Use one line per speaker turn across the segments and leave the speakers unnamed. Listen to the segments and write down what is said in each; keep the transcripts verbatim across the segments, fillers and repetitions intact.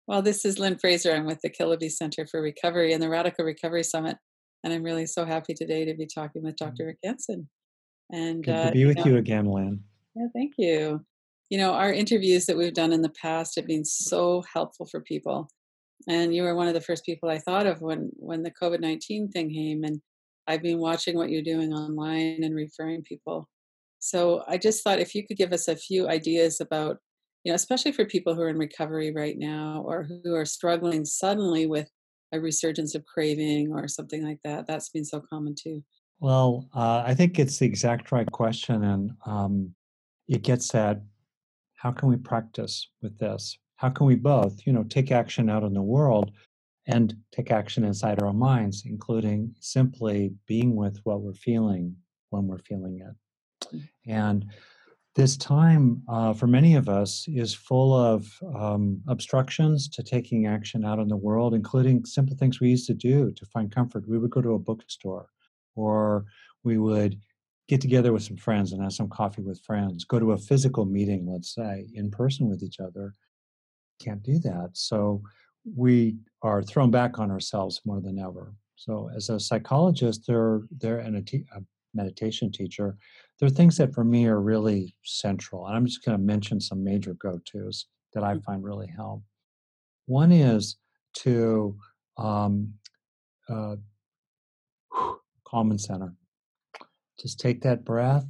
Well, this is Lynn Fraser. I'm with the Killaby Center for Recovery and the Radical Recovery Summit, and I'm really so happy today to be talking with Doctor Rick Hansen. And
Good to
uh,
be
you
with
know,
you again, Lynn.
yeah, thank you. You know, our interviews that we've done in the past have been so helpful for people, and you were one of the first people I thought of when when the COVID nineteen thing came, and I've been watching what you're doing online and referring people. So I just thought if you could give us a few ideas about, you know, especially for people who are in recovery right now or who are struggling suddenly with a resurgence of craving or something like that. That's been so common too.
Well, uh, I think it's the exact right question, and um, it gets at how can we practice with this? How can we both, you know, take action out in the world and take action inside our minds, including simply being with what we're feeling when we're feeling it. And this time, uh, for many of us, is full of um, obstructions to taking action out in the world, including simple things we used to do to find comfort. We would go to a bookstore, or we would get together with some friends and have some coffee with friends, go to a physical meeting, let's say, in person with each other. Can't do that. So we are thrown back on ourselves more than ever. So as a psychologist, there, there and a, te- a meditation teacher, there are things that for me are really central. And I'm just going to mention some major go-tos that I find really help. One is to um, uh, calm and center. Just take that breath.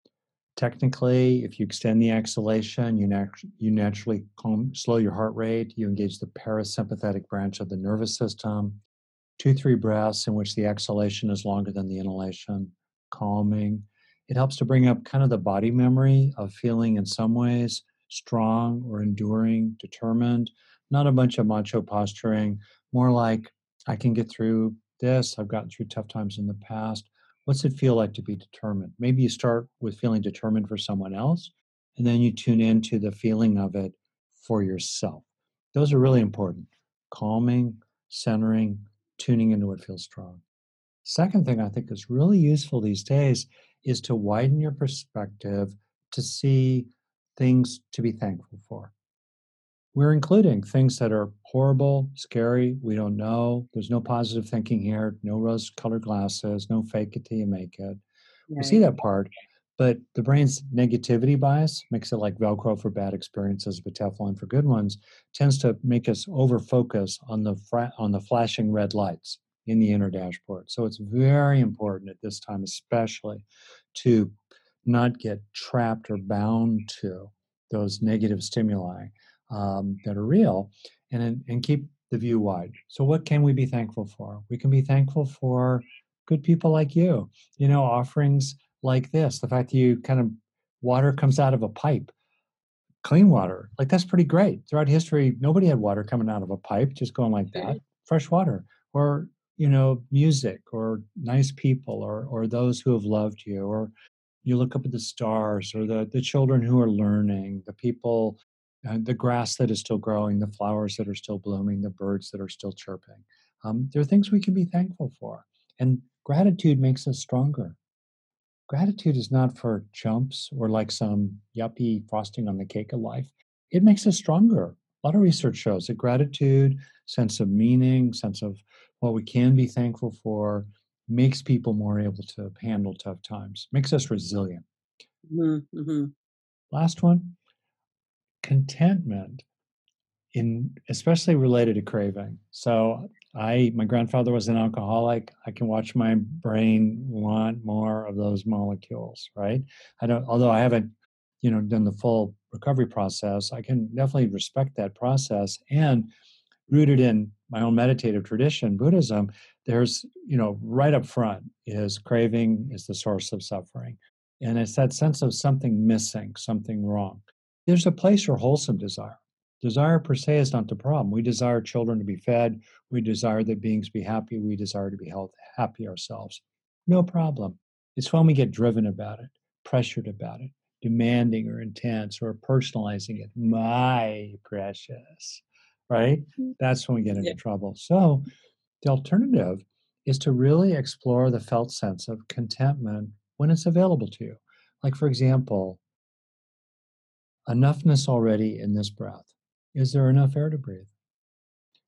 Technically, if you extend the exhalation, you, nat- you naturally calm, slow your heart rate. You engage the parasympathetic branch of the nervous system. Two, three breaths in which the exhalation is longer than the inhalation, calming. It helps to bring up kind of the body memory of feeling in some ways strong or enduring, determined, not a bunch of macho posturing, more like I can get through this. I've gotten through tough times in the past. What's it feel like to be determined? Maybe you start with feeling determined for someone else, and then you tune into the feeling of it for yourself. Those are really important. Calming, centering, tuning into what feels strong. Second thing I think is really useful these days is to widen your perspective to see things to be thankful for. We're including things that are horrible, scary, we don't know. There's no positive thinking here, no rose colored glasses, no fake it till you make it. We see
Right.
that part, but the brain's negativity bias makes it like Velcro for bad experiences, but Teflon for good ones, tends to make us over focus on the fra- on the flashing red lights in the inner dashboard. So it's very important at this time, especially, to not get trapped or bound to those negative stimuli um, that are real, and and keep the view wide. So what can we be thankful for? We can be thankful for good people like you. You know, offerings like this, the fact that you kind of water comes out of a pipe, clean water, like that's pretty great. Throughout history, nobody had water coming out of a pipe, just going like that. Fresh water, or you know, music, or nice people, or or those who have loved you, or you look up at the stars, or the the children who are learning, the people, uh, the grass that is still growing, the flowers that are still blooming, the birds that are still chirping. Um, there are things we can be thankful for, and gratitude makes us stronger. Gratitude is not for chumps or like some yuppie frosting on the cake of life. It makes us stronger. A lot of research shows that gratitude, sense of meaning, sense of what we can be thankful for, makes people more able to handle tough times, makes us resilient.
Mm-hmm.
Last one, contentment, in especially related to craving. So I my grandfather was an alcoholic. I can watch my brain want more of those molecules, right? I don't although I haven't, you know, done the full recovery process, I can definitely respect that process. And rooted in my own meditative tradition, Buddhism, there's, you know, right up front is craving is the source of suffering. And it's that sense of something missing, something wrong. There's a place for wholesome desire. Desire per se is not the problem. We desire children to be fed. We desire that beings be happy. We desire to be health, happy ourselves. No problem. It's when we get driven about it, pressured about it, demanding or intense or personalizing it. My precious, right? That's when we get
Yeah.
into trouble. So the alternative is to really explore the felt sense of contentment when it's available to you. Like, for example, enoughness already in this breath. Is there enough air to breathe?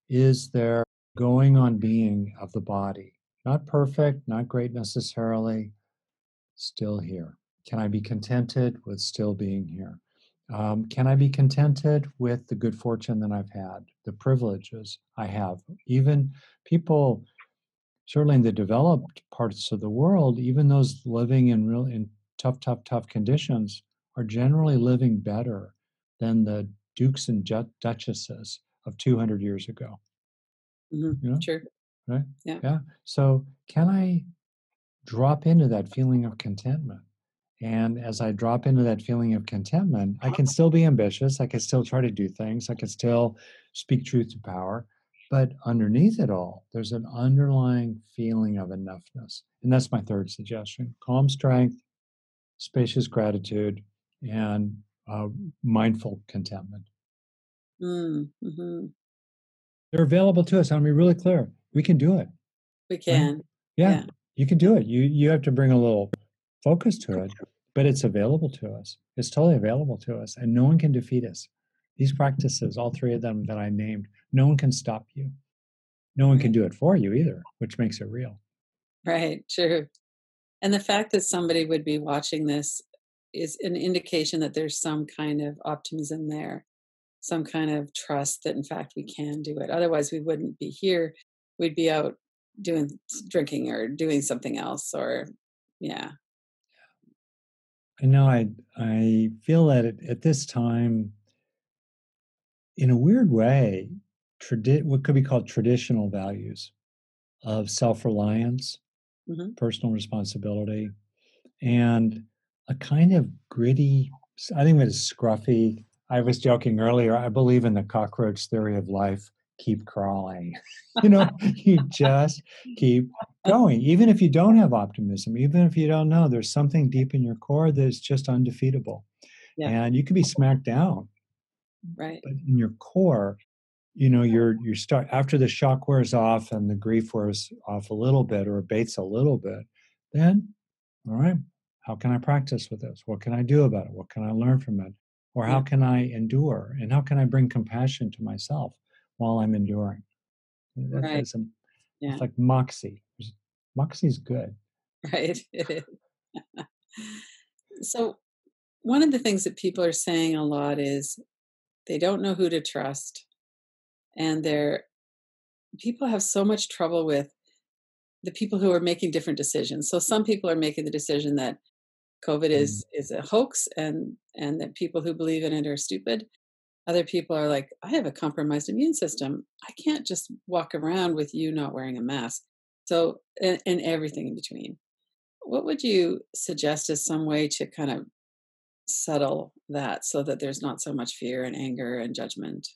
Is there going on being of the body? Not perfect, not great necessarily, still here. Can I be contented with still being here? Um, can I be contented with the good fortune that I've had, the privileges I have? Even people, certainly in the developed parts of the world, even those living in real in tough, tough, tough conditions, are generally living better than the dukes and duchesses of two hundred years ago.
Hmm.
You know,
Sure.
right?
Yeah.
Yeah. So, can I drop into that feeling of contentment? And as I drop into that feeling of contentment, I can still be ambitious. I can still try to do things. I can still speak truth to power. But underneath it all, there's an underlying feeling of enoughness. And that's my third suggestion: calm strength, spacious gratitude, and uh, mindful contentment.
Mm-hmm.
They're available to us. I'll be really clear. We can do it,
We
right?
can.
Yeah,
Yeah.
you can
Yeah.
do it. You you have to bring a little focus to it, but it's available to us. It's totally available to us, and no one can defeat us. These practices, all three of them that I named, no one can stop you. No one can
Right.
do it for you either, which makes it real.
Right. True. And the fact that somebody would be watching this is an indication that there's some kind of optimism there, some kind of trust that in fact we can do it. Otherwise, we wouldn't be here. We'd be out doing drinking or doing something else. Or, yeah.
I know I I feel that at, at this time, in a weird way, tradi- what could be called traditional values of self-reliance,
Hmm.
personal responsibility, and a kind of gritty, I think it is scruffy. I was joking earlier, I believe in the cockroach theory of life: keep crawling. You know, you just keep going. Even if you don't have optimism, even if you don't know, there's something deep in your core that's just undefeatable.
Yeah.
And you could be smacked down,
Right.
but in your core, you know, you're you start after the shock wears off and the grief wears off a little bit or abates a little bit, then all right, how can I practice with this? What can I do about it? What can I learn from it? Or how
Yeah.
can I endure? And how can I bring compassion to myself while I'm enduring? That's,
Right.
that's, a,
Yeah.
that's like moxie. Moxie's good.
Right. It is. So, one of the things that people are saying a lot is they don't know who to trust. And they're people have so much trouble with the people who are making different decisions. So some people are making the decision that COVID
Mm.
is is a hoax, and and that people who believe in it are stupid. Other people are like, I have a compromised immune system. I can't just walk around with you not wearing a mask. So and, and everything in between. What would you suggest as some way to kind of settle that so that there's not so much fear and anger and judgment?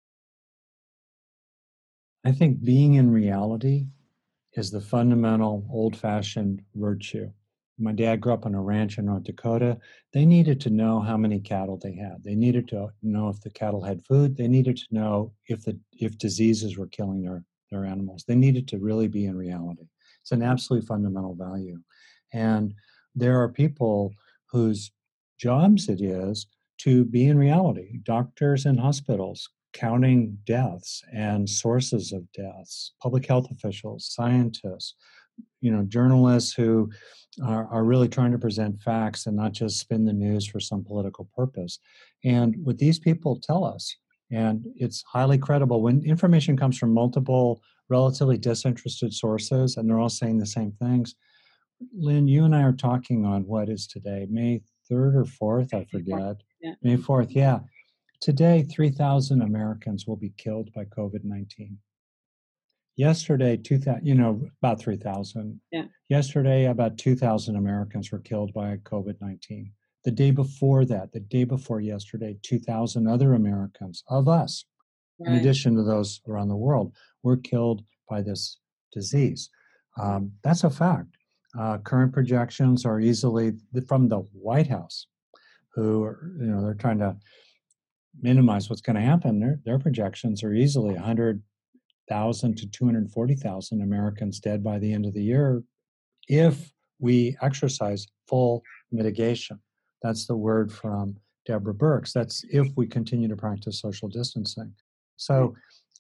I think being in reality is the fundamental old fashioned virtue. My dad grew up on a ranch in North Dakota. They needed to know how many cattle they had. They needed to know if the cattle had food. They needed to know if the if diseases were killing their, their animals. They needed to really be in reality. It's an absolutely fundamental value. And there are people whose jobs it is to be in reality, doctors and hospitals counting deaths and sources of deaths, public health officials, scientists, you know, journalists who are, are really trying to present facts and not just spin the news for some political purpose. And what these people tell us, and it's highly credible, when information comes from multiple relatively disinterested sources and they're all saying the same things. Lynn, you and I are talking on what is today, May third or fourth, I forget.
Yeah.
May fourth, yeah. Today, three thousand Americans will be killed by COVID nineteen. Yesterday, two thousand, you know, about three thousand.
Yeah.
Yesterday, about two thousand Americans were killed by COVID nineteen. The day before that, the day before yesterday, two thousand other Americans, of us, in
Right.
addition to those around the world, were killed by this disease. Um, that's a fact. Uh, current projections are easily from the White House, who are, you know, they're trying to minimize what's going to happen. Their, their projections are easily one hundred thousand to two hundred forty thousand Americans dead by the end of the year if we exercise full mitigation. That's the word from Deborah Birx. That's if we continue to practice social distancing.
Right.
So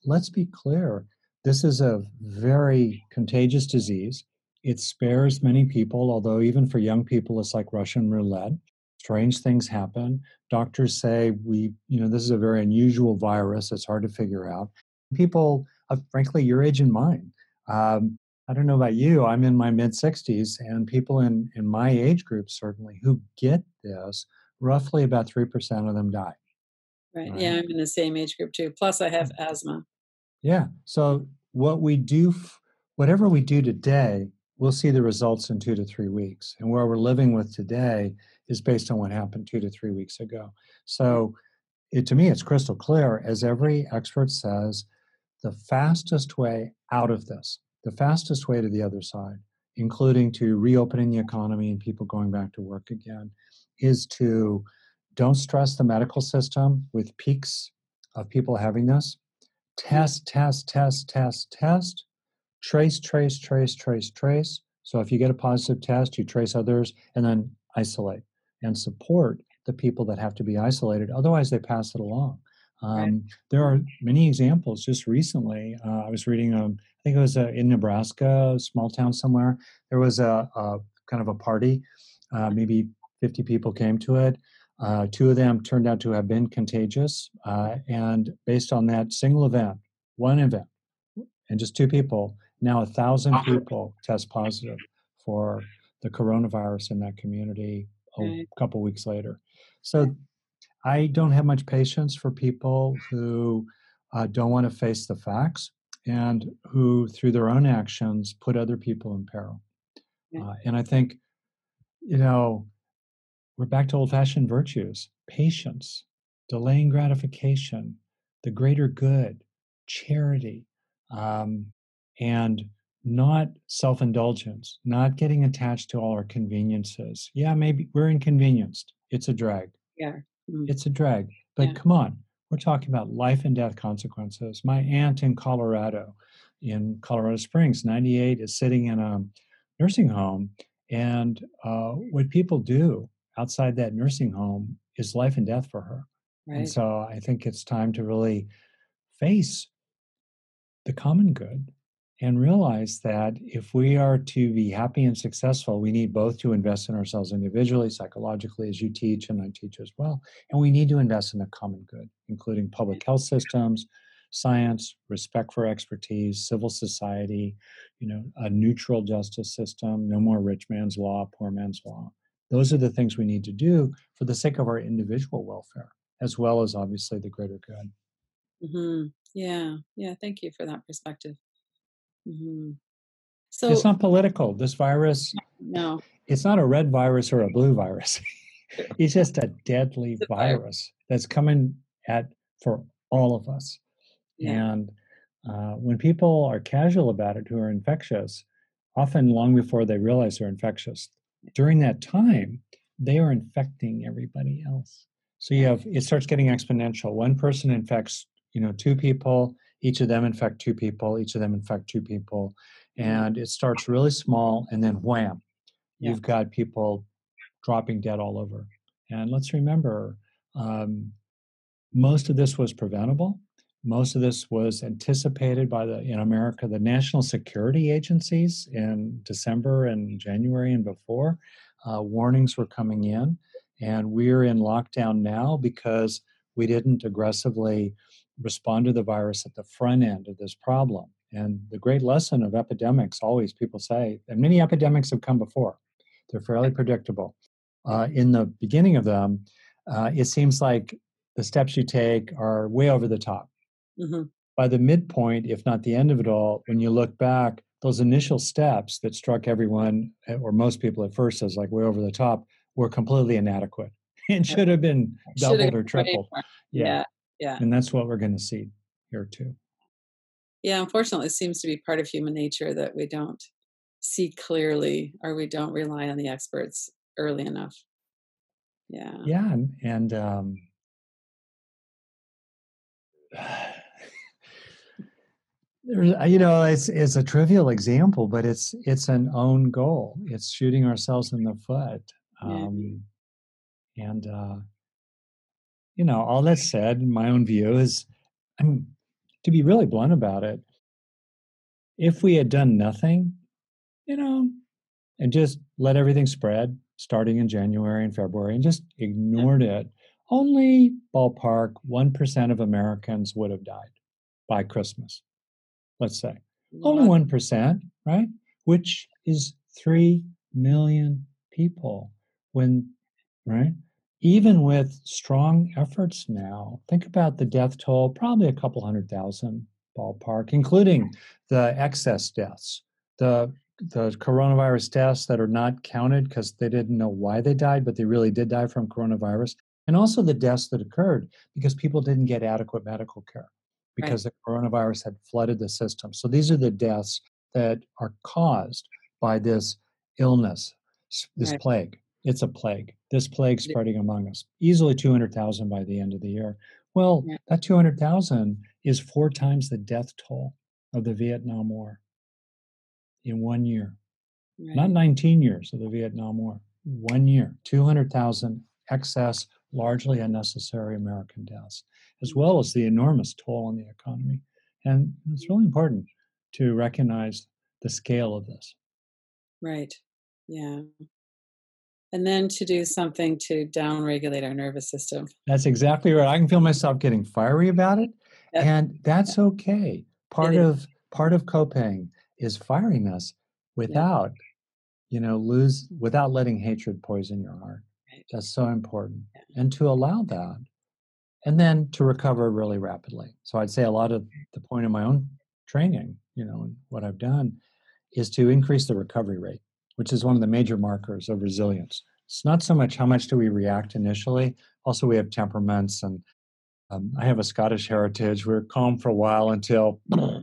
let's be clear. This is a very contagious disease. It spares many people, although even for young people, it's like Russian roulette. Strange things happen. Doctors say we, you know, this is a very unusual virus. It's hard to figure out. People, uh, frankly, your age and mine. Um, I don't know about you. I'm in my mid sixties, and people in in my age group certainly who get this, roughly about three percent of them die.
Right.
Right.
Yeah, I'm in the same age group too. Plus, I have asthma.
Yeah. So what we do, f- whatever we do today, we'll see the results in two to three weeks. And where we're living with today is based on what happened two to three weeks ago.
Yeah.
So it, to me, it's crystal clear, as every expert says, the fastest way out of this, the fastest way to the other side, including to reopening the economy and people going back to work again, is to don't stress the medical system with peaks of people having this.
Yeah.
Test, test, test, test, test, trace, trace, trace, trace, trace. So if you get a positive test, you trace others and then isolate and support the people that have to be isolated. Otherwise, they pass it along.
Right.
Um, there are many examples. Just recently, uh, I was reading, um, I think it was uh, in Nebraska, a small town somewhere. There was a, a kind of a party. Uh, maybe fifty people came to it. Uh, two of them turned out to have been contagious. Uh, and based on that single event, one event, and just two people, now a thousand people test positive for the coronavirus in that community a
Right.
couple weeks later. So I don't have much patience for people who uh, don't want to face the facts and who, through their own actions, put other people in peril.
Right.
Uh, and I think, you know, we're back to old fashioned virtues: patience, delaying gratification, the greater good, charity, um, and not self indulgence, not getting attached to all our conveniences. Yeah, maybe we're inconvenienced. It's a drag.
Yeah. Mm.
It's a drag. But
Yeah.
come on, we're talking about life and death consequences. My aunt in Colorado, in Colorado Springs, ninety-eight, is sitting in a nursing home. And uh, what people do outside that nursing home is life and death for her. And
Right.
so I think it's time to really face the common good and realize that if we are to be happy and successful, we need both to invest in ourselves individually, psychologically, as you teach and I teach as well. And we need to invest in the common good, including public health systems, science, respect for expertise, civil society, you know, a neutral justice system, no more rich man's law, poor man's law. Those are the things we need to do for the sake of our individual welfare, as well as obviously the greater good.
Hmm. Yeah. Yeah. Thank you for that perspective. Hmm.
It's
So,
not political. This virus,
no,
it's not a red virus or a blue virus. It's just a deadly
it's a virus.
virus that's coming at for all of us.
Yeah.
And uh, when people are casual about it who are infectious, often long before they realize they're infectious, during that time, they are infecting everybody else. So you
Yeah.
have, it starts getting exponential. One person infects, you know, two people, each of them infect two people, each of them infect two people.
Mm.
And it starts really small, and then wham,
Yeah.
you've got people dropping dead all over. And let's remember, um, most of this was preventable. Most of this was anticipated by the, in America, the national security agencies in December and January and before. Uh, warnings were coming in, and we're in lockdown now because we didn't aggressively respond to the virus at the front end of this problem. And the great lesson of epidemics, always people say, and many epidemics have come before, they're fairly predictable. Uh, in the beginning of them, uh, it seems like the steps you take are way over the top.
Hmm.
By the midpoint, if not the end of it all, when you look back, those initial steps that struck everyone eh, or most people at first as like way over the top were completely inadequate and should have been
Should have
doubled or
gone way
tripled.
more.
Yeah.
Yeah. Yeah.
And that's what we're going to see here too.
Yeah. Unfortunately, it seems to be part of human nature that we don't see clearly or we don't rely on the experts early enough. Yeah.
Yeah. And, and um, there's, uh, you know, it's it's a trivial example, but it's it's an own goal. It's shooting ourselves in the foot.
Yeah.
Um, and uh, you know, all that said, my own view is, I'm to be really blunt about it, if we had done nothing, you know, and just let everything spread starting in January and February and just
Yeah.
ignored it, only ballpark one percent of Americans would have died by Christmas, let's say. Only
Well,
one percent, right? Which is three million people. When, right? Even with strong efforts now, think about the death toll, probably a couple hundred thousand ballpark, including the excess deaths, the the coronavirus deaths that are not counted because they didn't know why they died, but they really did die from coronavirus, and also the deaths that occurred because people didn't get adequate medical care
right,
because the coronavirus had flooded the system. So these are the deaths that are caused by this illness, this
right.
plague. It's a plague. This plague
Yeah,
spreading among us. Easily two hundred thousand by the end of the year. Well,
yeah,
that two hundred thousand is four times the death toll of the Vietnam War in one year. Not
right.
nineteen years of the Vietnam War. One year. two hundred thousand excess, largely unnecessary American deaths, as
Mm,
well as the enormous toll on the economy. And it's really important to recognize the scale of this.
right. Yeah. And then to do something to downregulate our nervous system.
That's exactly right. I can feel myself getting fiery about it,
Yep,
and that's okay.
it
Part
is.
of part of coping is firing us
Yep,
without, you know, lose without letting hatred poison your heart.
right.
That's so important.
Yeah.
And to allow that, and then to recover really rapidly. So I'd say a lot of the point of my own training, you know, and what I've done is to increase the recovery rate, which is one of the major markers of resilience. It's not so much how much do we react initially. Also, we have temperaments, and um, I have a Scottish heritage. We're calm for a while until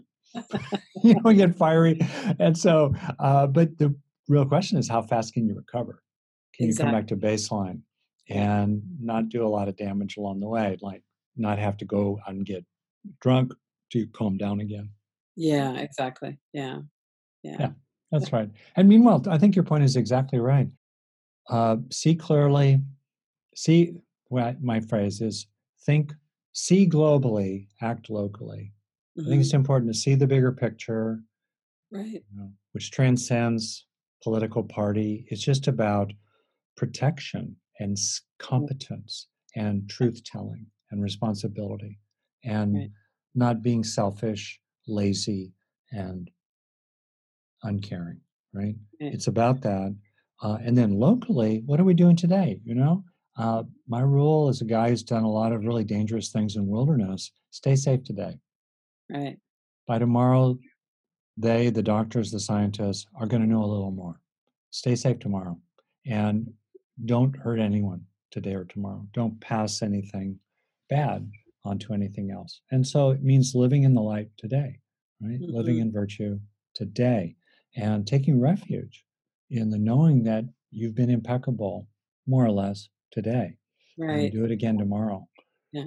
you know we get fiery, and so. Uh, but the real question is, how fast can you recover? Can you come
Exactly.
back to baseline
Yeah.
and not do a lot of damage along the way, like not have to go and get drunk to calm down again?
Yeah, exactly. Yeah. Yeah.
Yeah, that's right. And meanwhile, I think your point is exactly right. Uh, see clearly, see, well, my phrase is think, see globally, act locally. I think it's
Mhm.
important to see the bigger picture,
Right.
you know, which transcends political party. It's just about protection and s-
Yeah,
competence and truth telling and responsibility and
right.
not being selfish, lazy, and uncaring, right?
Right.
It's about that. Uh, and then locally, what are we doing today? You know, uh, my rule as a guy who's done a lot of really dangerous things in wilderness, stay safe today.
Right.
By tomorrow, they, the doctors, the scientists, are going to know a little more. Stay safe tomorrow. And don't hurt anyone today or tomorrow. Don't pass anything bad onto anything else. And so it means living in the light today, right? Living
Mhm.
in virtue today and taking refuge in the knowing that you've been impeccable, more or less, today. And you
Right.
do it again tomorrow.
Yeah.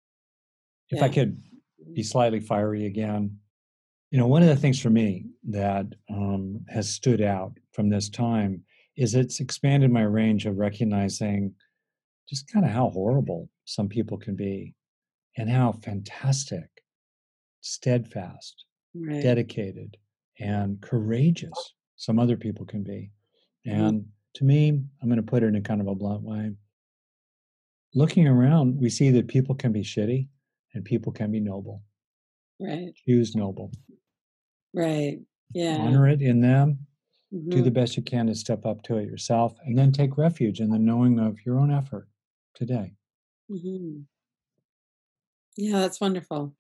If I
Yeah.
could
Mhm.
be slightly fiery again, you know, one of the things for me that um, has stood out from this time is it's expanded my range of recognizing just kind of how horrible some people can be and how fantastic, steadfast,
Right.
dedicated, and courageous some other people can be.
Mhm.
And to me, I'm going to put it in kind of a blunt way. Looking around, we see that people can be shitty and people can be noble.
Right.
Choose noble.
Right. Yeah.
Honor it in them. Do the
Mhm.
best you can to step up to it yourself, and then take refuge in the knowing of your own effort today.
Mhm. Yeah, that's wonderful.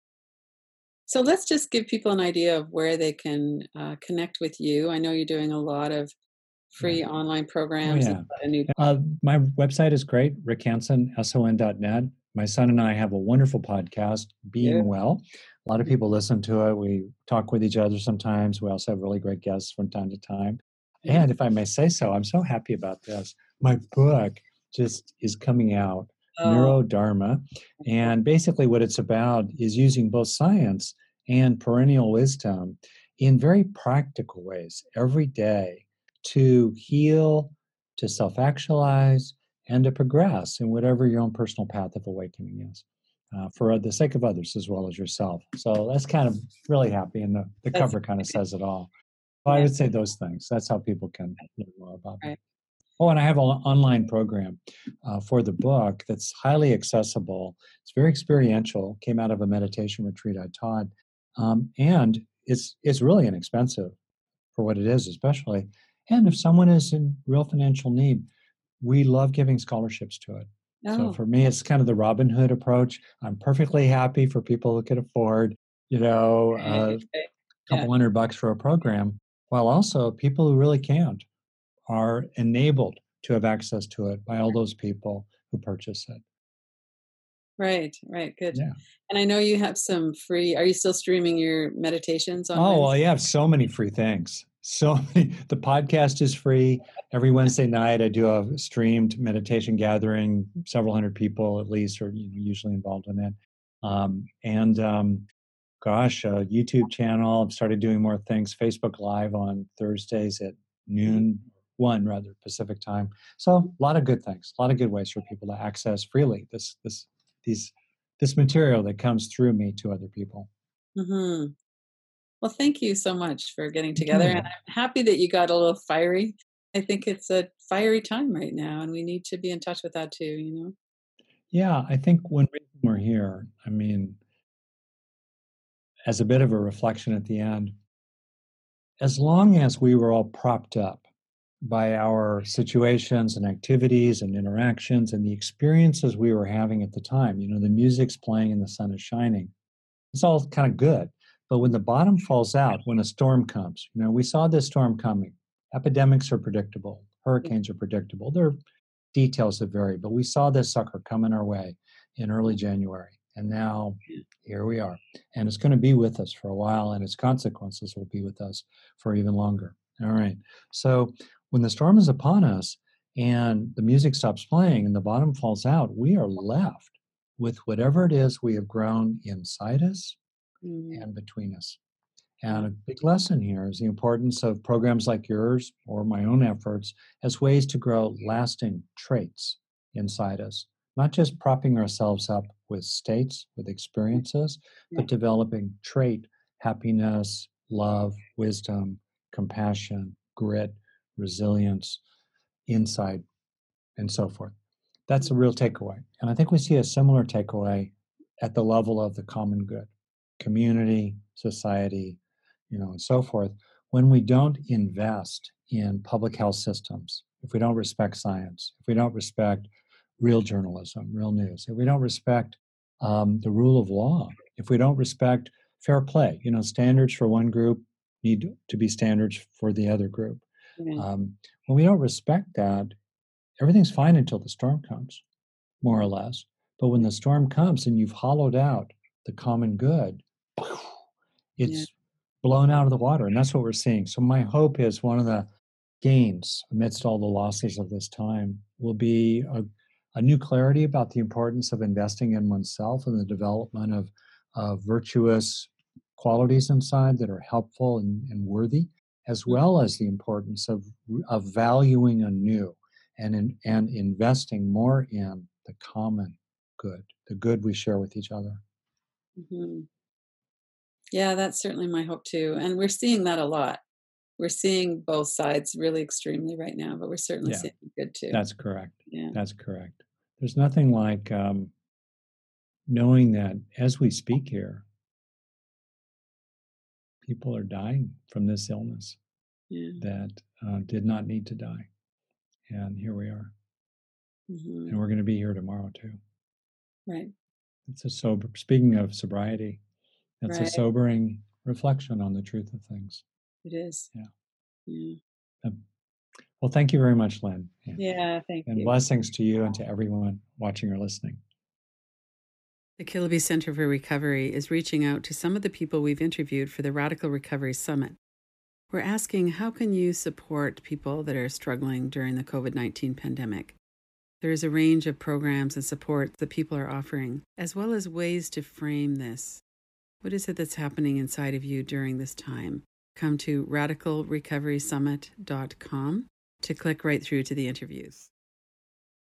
So let's just give people an idea of where they can uh, connect with you. I know you're doing a lot of
Yeah.
free online
Oh,
programs. You've
yeah.
got a new
Uh, my website is great, rick hansen, S O N dot net. My son and I have a wonderful podcast,
yeah.
Being Well. A lot of people listen to it. We talk with each other sometimes. We also have really great guests from time to time.
Yeah.
And if I may say so, I'm so happy about this. My book just is coming out,
Oh,
Neurodharma. And basically, what it's about is using both science and perennial wisdom in very practical ways every day to heal, to self actualize, and to progress in whatever your own personal path of awakening is. uh, for the sake of others as well as yourself. So that's kind of really happy, and the, the
That's
cover kind of says it all. So I
yeah,
would say those things. That's how people can learn more about me.
right.
Oh, and I have an online program uh, for the book that's highly accessible. It's very experiential. Came out of a meditation retreat I taught, um, and it's it's really inexpensive for what it is, especially. And if someone is in real financial need, we love giving scholarships to it. So
Oh,
for me, it's kind of the Robin Hood approach. I'm perfectly happy for people who can afford, you know,
okay,
a
okay. Yeah,
couple hundred bucks for a program, while also people who really can't are enabled to have access to it by all those people who purchase it.
right, right, good.
Yeah.
And I know you have some free are you still streaming your meditations on
Oh, well,
Wednesday?
you have so many free things. So many. The podcast is free. Every Wednesday night, I do a streamed meditation gathering. Several hundred people at least are, you know, usually involved in it. Um, and um, gosh, a YouTube channel. I've started doing more things. Facebook Live on Thursdays at
Mhm.
noon, one rather Pacific time. So a lot of good things. A lot of good ways for people to access freely this this these this material that comes through me to other people.
Mhm. Well, thank you so much for getting together, and
Okay.
I'm happy that you got a little fiery. I think it's a fiery time right now, and we need to be in touch with that too, you know?
Yeah, I think when we're here, I mean, as a bit of a reflection at the end, as long as we were all propped up by our situations and activities and interactions and the experiences we were having at the time, you know, the music's playing and the sun is shining, it's all kind of good. But when the bottom falls out, when a storm comes, you know, we saw this storm coming. Epidemics are predictable,
Yeah,
hurricanes are predictable. There are details that vary, but we saw this sucker coming our way in early January. And now
yeah.
here we are. And it's going to be with us for a while, and its consequences will be with us for even longer. All right. So when the storm is upon us and the music stops playing and the bottom falls out, we are left with whatever it is we have grown inside us
Mhm.
and between us.
Yeah,
And a big lesson here is the importance of programs like yours or my own efforts as ways to grow lasting traits inside us, not just propping ourselves up with states, with
yeah,
experiences,
yeah.
but developing trait, happiness, love, wisdom, compassion, grit, resilience, insight, and so forth. That's a real takeaway. And I think we see a similar takeaway at the level of the common good, community, society, you know, and so forth. When we don't invest in public health systems, if we don't respect science, if we don't respect real journalism, real news, if we don't respect um, the rule of law, if we don't respect fair play, you know, standards for one group need to be standards for the other group.
Yeah.
Um, when we don't respect that, everything's fine until the storm comes, more or less. But when the storm comes and you've hollowed out the common good,
Yeah.
it's blown out of the water. And that's what we're seeing. So, my hope is one of the gains amidst all the losses of this time will be a, a new clarity about the importance of investing in oneself and the development of, of virtuous qualities inside that are helpful and, and worthy, as
Mhm.
well as the importance of, of valuing anew and, in, and investing more in the common good, the good we share with each other.
Mhm. Yeah, that's certainly my hope too, and we're seeing that a lot. We're seeing both sides really extremely right now, but we're certainly
Yeah,
seeing good too.
that's correct.
Yeah.
That's correct. There's nothing like um, knowing that as we speak here, people are dying from this illness
Yeah.
that uh, did not need to die. And here we are. And
Mhm.
we're going to be here tomorrow too.
Right.
It's a sober, speaking of sobriety, it's a
Right.
sobering reflection on the truth of things.
It is.
Yeah.
Yeah.
Um, well, thank you very much, Lynn. Yeah.
Yeah, thank
And
you.
blessings to you and to everyone watching or listening.
The Killaby Center for Recovery is reaching out to some of the people we've interviewed for the Radical Recovery Summit. We're asking, how can you support people that are struggling during the COVID nineteen pandemic? There is a range of programs and support that people are offering, as well as ways to frame this. What is it that's happening inside of you during this time? Come to radical recovery summit dot com to click right through to the interviews.